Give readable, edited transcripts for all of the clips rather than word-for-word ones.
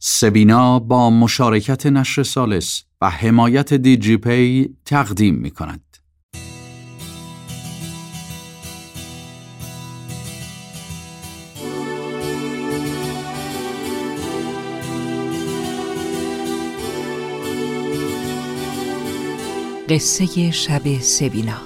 سبینا با مشارکت نشر ثالث و حمایت دیجی پی تقدیم می کند. قصه شب سبینا.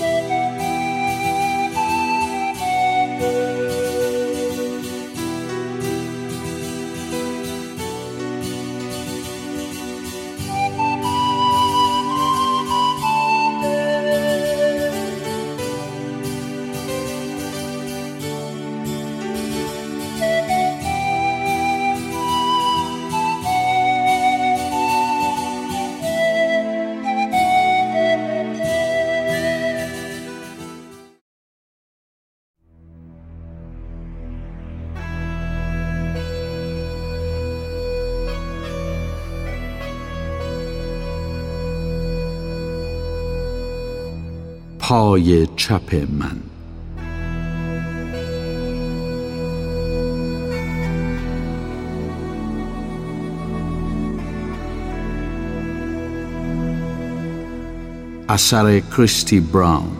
پای چپ من. اثر کریستی براون.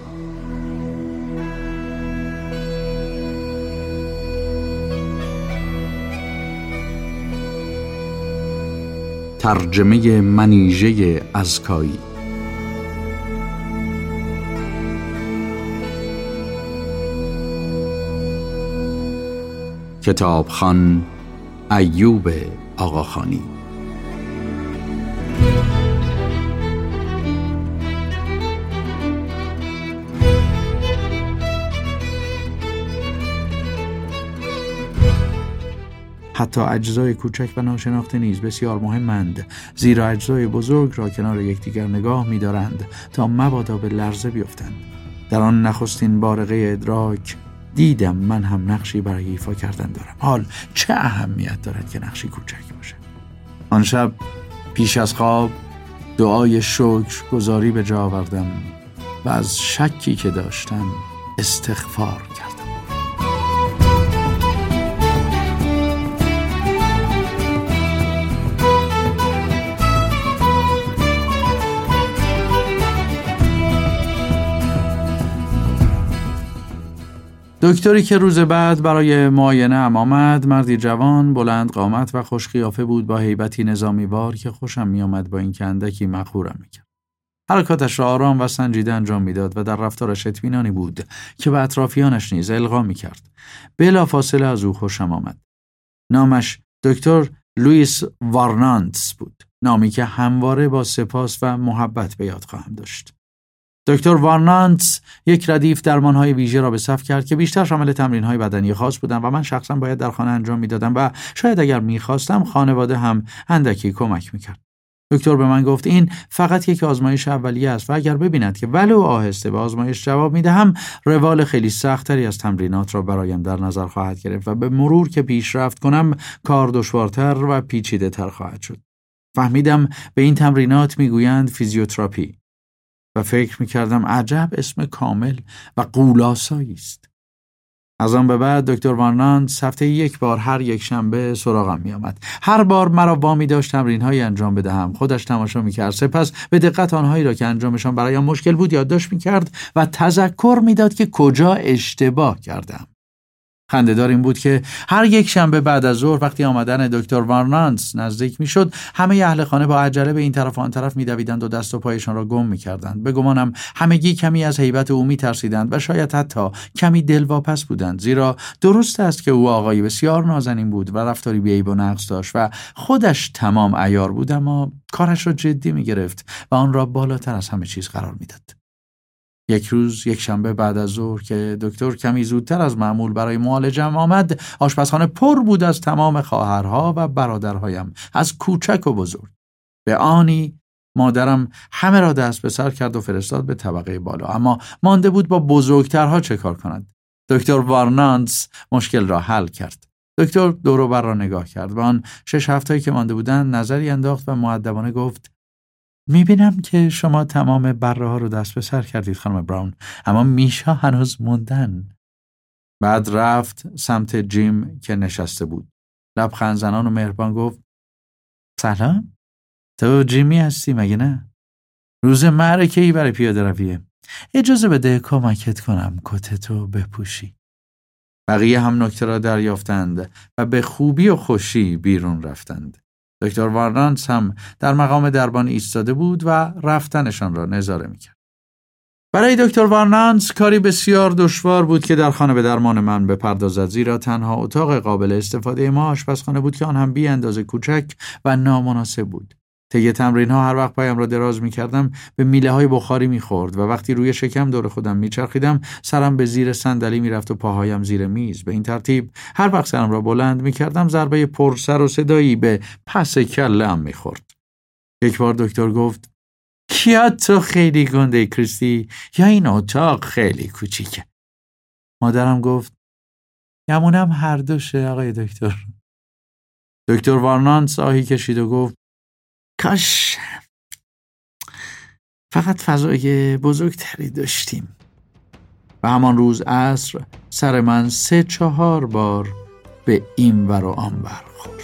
ترجمه منیژه ازکایی. کتابخوان ایوب آقاخانی. حتی اجزای کوچک و ناشناخته نیز بسیار مهمند، زیرا اجزای بزرگ را کنار یکدیگر نگاه می‌دارند تا مبادا به لرزه بیفتند. در آن نخستین بارقه ادراک دیدم من هم نقشی برای ایفا کردن دارم. حال چه اهمیت دارد که نقشی کوچک باشه؟ آن شب پیش از خواب دعای شکر گزاری به جا آوردم و از شکی که داشتم استغفار کردم. دکتری که روز بعد برای معاینه آمد، مردی جوان، بلند قامت و خوش قیافه بود، با هیبتی نظامیوار که خوشم می آمد، با این که اندکی مغرورم می‌کرد. حرکاتش را آرام و سنجیده انجام میداد و در رفتارش اطمینانی بود که به اطرافیانش نیز القا می‌کرد. بلافاصله از او خوشم آمد. نامش دکتر لوئیس وارنانتس بود، نامی که همواره با سپاس و محبت به یاد خواهم داشت. دکتر وارنانتس یک ردیف درمان‌های ویژه را به صف کرد که بیشتر شامل تمرین‌های بدنی خاص بودند و من شخصاً باید در خانه انجام می‌دادم و شاید اگر می‌خواستم خانواده هم اندکی کمک می‌کرد. دکتر به من گفت این فقط یک آزمایش اولیه است و اگر ببیند که ولو آهسته به آزمایش جواب می‌دهم، روال خیلی سخت‌تری از تمرینات را برایم در نظر خواهد گرفت و به مرور که پیشرفت کنم کار دشوارتر و پیچیده‌تر خواهد شد. فهمیدم به این تمرینات می‌گویند فیزیوتراپی و فکر می‌کردم عجب اسم کامل و غول‌آسایی است. از آن به بعد دکتر وارنانتس هفته یک بار هر یک شنبه سراغم می‌آمد. هر بار مرا وامی داشت تمرین‌هایی انجام بدهم. خودش تماشا می‌کرد، سپس به دقت آنهایی را که انجامشان برایم مشکل بود یادداشت می‌کرد و تذکر می‌داد که کجا اشتباه کردم. خنده‌دار این بود که هر یک شنبه بعد از ظهر وقتی آمدن دکتر وارنانتس نزدیک میشد، همه اهل خانه با عجله به این طرف و آن طرف می‌دویدند و دست و پایشان را گم می‌کردند. به گمانم همگی کمی از هیبت او می‌ترسیدند و شاید حتی کمی دلواپس بودند، زیرا درست است که او آقای بسیار نازنین بود و رفتاری بی‌عیب و نقص داشت و خودش تمام عیار بود، اما کارش را جدی می‌گرفت و آن را بالاتر از همه چیز قرار می‌داد. یک روز یک شنبه بعد از ظهر که دکتر کمی زودتر از معمول برای معالجه‌ام آمد، آشپزخانه پر بود از تمام خواهرها و برادرهایم، از کوچک و بزرگ. به آنی مادرم همه را دست به سر کرد و فرستاد به طبقه بالا، اما مانده بود با بزرگترها چه کار کند. دکتر وارنانتس مشکل را حل کرد. دکتر دور و بر را نگاه کرد و آن 6 هفته‌ای که مانده بودند نظری انداخت و مؤدبانه گفت: میبینم که شما تمام بره ها رو دست به سر کردید خانم براون، اما میشا هنوز موندن. بعد رفت سمت جیم که نشسته بود. لبخند زنان و مهربان گفت: سلام؟ تو جیمی هستی مگه نه؟ روز معرکه‌ای برای پیاده رویه. اجازه بده کمکت کنم کتتو بپوشی. بقیه هم نکته را دریافتند و به خوبی و خوشی بیرون رفتند. دکتر وارنانس هم در مقام دربان ایستاده بود و رفتنشان را نظاره میکرد. برای دکتر وارنانس کاری بسیار دشوار بود که در خانه به درمان من بپردازد، زیرا تنها اتاق قابل استفاده ما آشپزخانه بود که آن هم بی اندازه کوچک و نامناسب بود. طی تمرین‌ها هر وقت پایم را دراز می‌کردم به میله‌های بخاری می‌خورد و وقتی روی شکم دور خودم می‌چرخیدم سرم به زیر صندلی می‌رفت و پاهایم زیر میز. به این ترتیب هر وقت سرم را بلند می‌کردم ضربه پرسر و صدایی به پس کله‌ام می‌خورد. یک بار دکتر گفت: کیا تو خیلی گنده کریستی، یا این اتاق خیلی کوچیکه؟ مادرم گفت: گمونم هر دوشه آقای دکتر. دکتر وارنانس آهی کشید و گفت: کاش فقط فضای بزرگتری داشتیم. و همان روز عصر سر من 3-4 بار به این ور و آن ور خورد.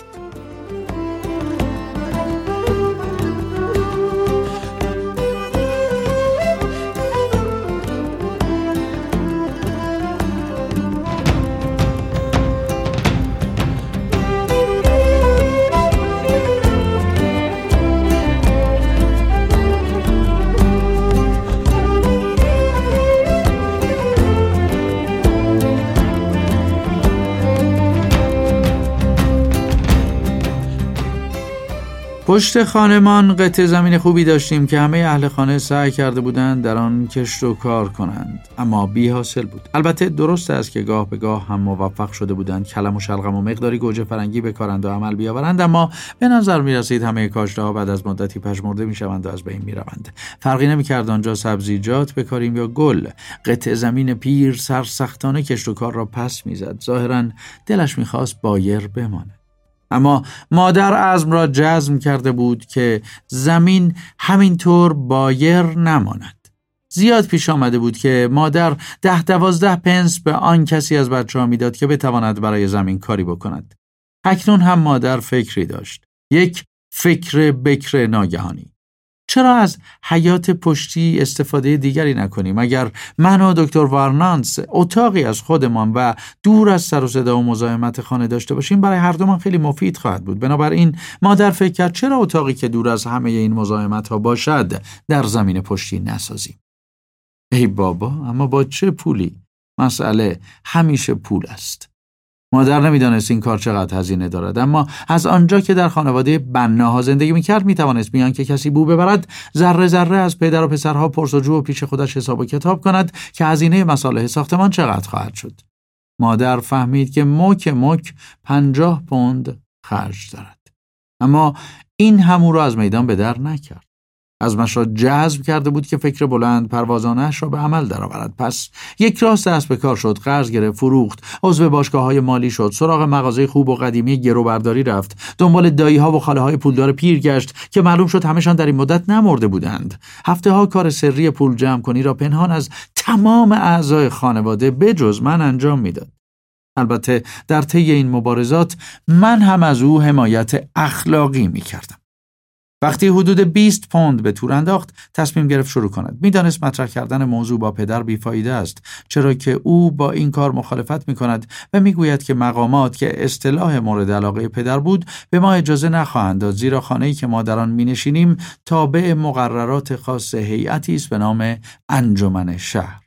پشت خانمان قطعه زمین خوبی داشتیم که همه اهل خانه سعی کرده بودند در آن کشت و کار کنند، اما بی حاصل بود. البته درست است که گاه به گاه هم موفق شده بودند کلم و شلغم و مقداری گوجه فرنگی بکارند و عمل بیاورند، اما به نظر می رسید همه کاشته‌ها بعد از مدتی پژمرده می شوند و از بین می روند. فرقی نمی کرد آنجا سبزیجات بکاریم یا گل. قطعه زمین پیر سرسختانه کشت و کار را پس می زد. ظاهراً دلش می خواست بایر بماند. اما مادر عزم را جزم کرده بود که زمین همینطور بایر نماند. زیاد پیش آمده بود که مادر 10-12 پنس به آن کسی از بچه‌ها میداد که بتواند برای زمین کاری بکند. اکنون هم مادر فکری داشت. یک فکر بکر ناگهانی. چرا از حیات پشتی استفاده دیگری نکنیم؟ اگر من و دکتر وارنانس اتاقی از خودمان و دور از سر و صدا و مزاحمت خانه داشته باشیم برای هر دومان خیلی مفید خواهد بود. بنابراین مادر فکر کرد چرا اتاقی که دور از همه این مزاحمت ها باشد در زمین پشتی نسازیم. ای بابا، اما با چه پولی؟ مسئله همیشه پول است. مادر نمیدانست این کار چقدر هزینه دارد، اما از آنجا که در خانواده بناها زندگی میکرد میتوانست بیان که کسی بو ببرد ذره ذره از پدر و پسرها پرس‌وجو و پیش خودش حساب و کتاب کند که هزینه مصالح ساختمان چقدر خواهد شد. مادر فهمید که مک 50 پوند خرج دارد، اما این هم او را از میدان به در نکرد. عزمش را جذب کرده بود که فکر بلند پروازانش را به عمل درآورد. پس یک راست دست به کار شد، قرض گرفت، فروخت، عضو باشگاه‌های مالی شد، سراغ مغازه خوب و قدیمی گروبرداری رفت، دنبال دایی‌ها و خاله‌های پولدار پیر گشت که معلوم شد همه‌شان در این مدت نمرده بودند. هفته‌ها کار سری پول جمع کنی را پنهان از تمام اعضای خانواده بجز من انجام میداد. البته در طی این مبارزات من هم از او حمایت اخلاقی می‌کردم. وقتی حدود 20 پوند به تور انداخت، تصمیم گرفت شروع کند. میدانست مطرح کردن موضوع با پدر بیفایده است، چرا که او با این کار مخالفت میکند و میگوید که مقامات که اصطلاح مورد علاقه پدر بود به ما اجازه نخواهند داد، زیرا خانه‌ای که ما در آن مینشینیم تابع مقررات خاص هیئتی است به نام انجمن شهر.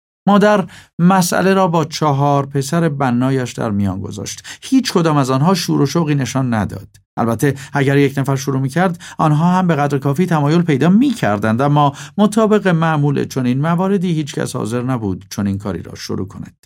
مادر مسئله را با 4 پسر بنایش در میان گذاشت. هیچ کدام از آنها شور و شوقی نشان نداد. البته اگر یک نفر شروع می‌کرد، آنها هم به قدر کافی تمایل پیدا می‌کردند، اما مطابق معمول چنین مواردی هیچ کس حاضر نبود چنین کاری را شروع کند.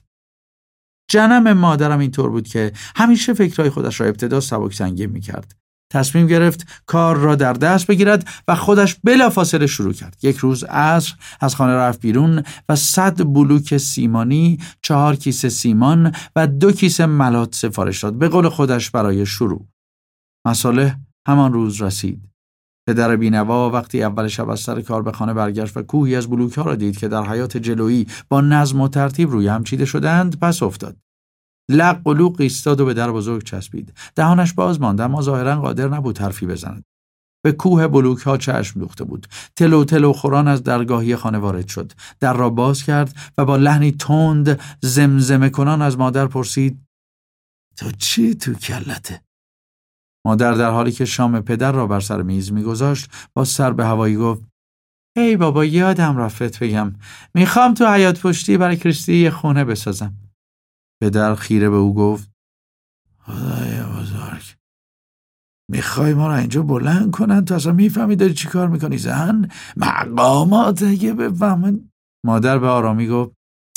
جنم مادرم اینطور بود که همیشه فکرهای خودش را ابتدا سبک‌سنگین می‌کرد. تصمیم گرفت کار را در دست بگیرد و خودش بلافاصله شروع کرد. یک روز عصر از خانه رفت بیرون و 100 بلوک سیمانی، 4 کیسه سیمان و 2 کیسه ملات سفارش داد، به قول خودش برای شروع. مصالح همان روز رسید. پدر بینوا وقتی اول شب از سر کار به خانه برگشت و کوهی از بلوک‌ها را دید که در حیاط جلویی با نظم و ترتیب روی هم چیده شدند، پس افتاد. لق و لوق ایستاد و به در بزرگ چسبید. دهانش باز ماند اما ظاهراً قادر نبود حرفی بزند. به کوه بلوک ها چشم دوخته بود. تلو تلو خوران از درگاهی خانه وارد شد. در را باز کرد و با لحنی تند زمزمه کنان از مادر پرسید: تو چی تو کلته؟ مادر در حالی که شام پدر را بر سر میز میگذاشت با سر به هوایی گفت: ای بابا، یادم رفت بگم، میخوام تو حیاط پشتی برای کریستی یه خونه بسازم. پدر خیره به او گفت: خدای بزرگ، میخوای ما را اینجا بلند کنن؟ تو اصلا میفهمی داری چی کار میکنی؟ زن مقامات اگه بفهمن. مادر به آرامی گفت: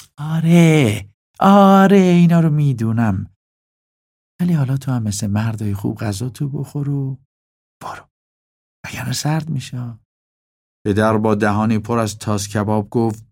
آره اینا رو میدونم، ولی حالا تو هم مثل مردای خوب غذا تو بخور و برو، وگرنه سرد میشه. پدر با دهانی پر از تاس کباب گفت: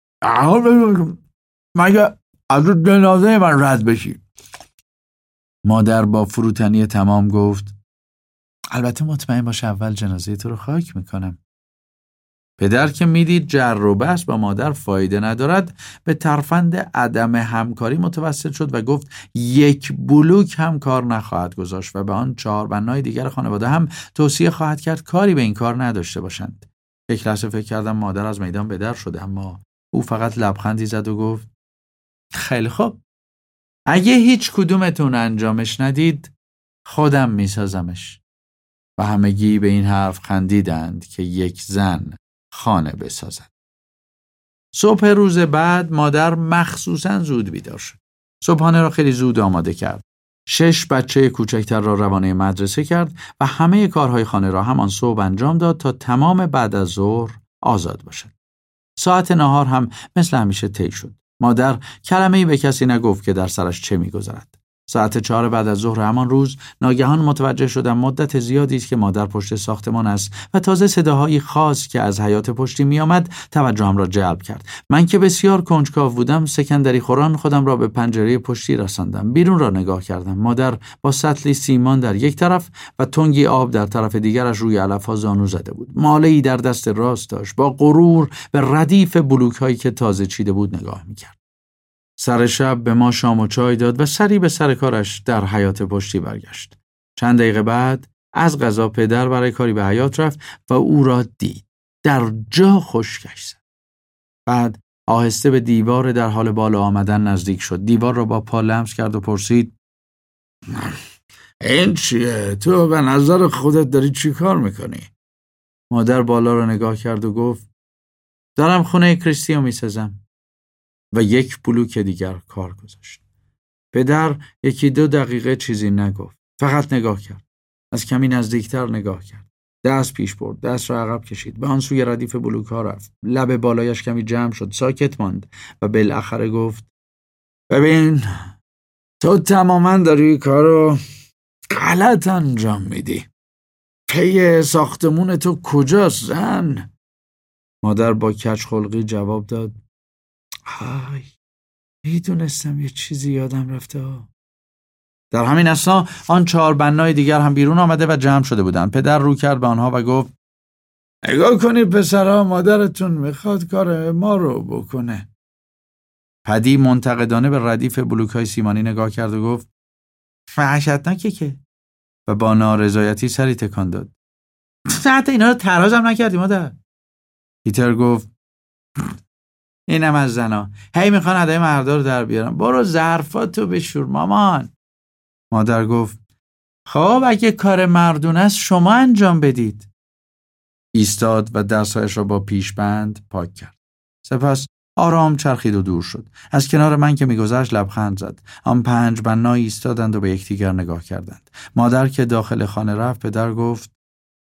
مگه از رو جنازه من رد بشی؟ مادر با فروتنی تمام گفت: البته مطمئن باش اول جنازه تو رو خاک میکنم. پدر که میدید جر و بحث با مادر فایده ندارد، به ترفند عدم همکاری متوسل شد و گفت یک بلوک هم کار نخواهد گذاشت و به آن 4 بنای دیگر خانواده هم توصیه خواهد کرد کاری به این کار نداشته باشند. یک لحظه فکر کردم مادر از میدان به در شده، اما او فقط لبخندی زد و گفت: خیلی خوب، اگه هیچ کدومتون انجامش ندید خودم میسازمش. و همگی به این حرف خندیدند که یک زن خانه بسازد. صبح روز بعد مادر مخصوصاً زود بیدار شد. صبحانه را خیلی زود آماده کرد. 6 بچه کوچکتر را روانه مدرسه کرد و همه کارهای خانه را همان صبح انجام داد تا تمام بعد از ظهر آزاد باشد. ساعت نهار هم مثل همیشه طی شد. مادر کلمه‌ای به کسی نگفت که در سرش چه می‌گذرد. ساعت 4 بعد از ظهر همان روز ناگهان متوجه شدم مدت زیادی است که مادر پشت ساختمان است و تازه صداهایی خاص که از حیاط پشتی می آمد توجهم را جلب کرد. من که بسیار کنجکاو بودم، سکندری خوران خودم را به پنجره پشتی رساندم. بیرون را نگاه کردم. مادر با سطلی سیمان در یک طرف و تنگی آب در طرف دیگرش روی علف‌ها زانو زده بود. ماله‌ای در دست راست داشت. با غرور به ردیف بلوک‌هایی که تازه چیده بود نگاه می‌کرد. سر شب به ما شام و چای داد و سری به سر کارش در حیاط پشتی برگشت. چند دقیقه بعد از قضا پدر برای کاری به حیاط رفت و او را دید. در جا خشکش زد. بعد آهسته به دیوار در حال بالا آمدن نزدیک شد. دیوار را با پا لمس کرد و پرسید: این چیه؟ تو به نظر خودت داری چی کار میکنی؟ مادر بالا را نگاه کرد و گفت: دارم خونه کریستی رو میسازم. و یک بلوک دیگر کار گذاشت. پدر 1-2 دقیقه چیزی نگفت. فقط نگاه کرد. از کمی نزدیکتر نگاه کرد. دست پیش برد. دست را عقب کشید. به آن سوی ردیف بلوک ها رفت. لب بالایش کمی جمع شد. ساکت ماند و بالاخره گفت: ببین، تو تماما داری کارو غلط انجام میدی. پی ساختمون تو کجاست زن؟ مادر با کج خلقی جواب داد: های، میدونستم یه چیزی یادم رفته. در همین اثنا آن 4 بنای دیگر هم بیرون آمده و جمع شده بودند. پدر رو کرد به آنها و گفت: نگاه کنید پسرها، مادرتون میخواد کار ما رو بکنه. پدی منتقدانه به ردیف بلوک‌های سیمانی نگاه کرد و گفت: وحشتناکه که، و با نارضایتی سری تکان داد. حتی اینا رو طراز هم نکردی مادر. پیتر گفت: اینم از زنا، هی میخوان ادای مردا رو در بیارن. برو ظرفاتو بشور مامان. مادر گفت: خب اگه کار مردونه است شما انجام بدید. ایستاد و دستایش را با پیشبند پاک کرد. سپس آرام چرخید و دور شد. از کنار من که میگذشت لبخند زد. آن 5 بنا ایستادند و به یکدیگر نگاه کردند. مادر که داخل خانه رفت، پدر گفت: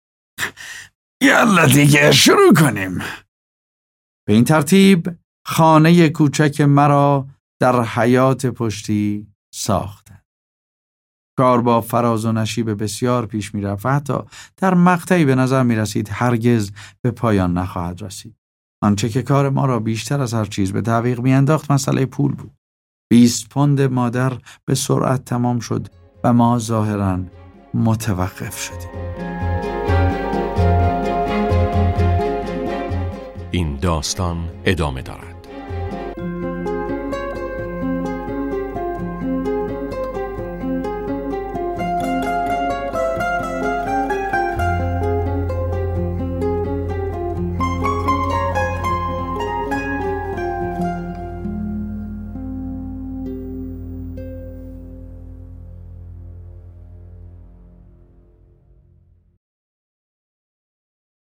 یالا دیگه شروع کنیم. به این ترتیب خانه کوچک مرا در حیاط پشتی ساختند. کار با فراز و نشیب بسیار پیش می رفت و حتی در مقطعی به نظر می رسید هرگز به پایان نخواهد رسید. آنچه که کار ما را بیشتر از هر چیز به تعویق می انداخت مسئله پول بود. 20 پوند مادر به سرعت تمام شد و ما ظاهراً متوقف شدیم. این داستان ادامه دارد.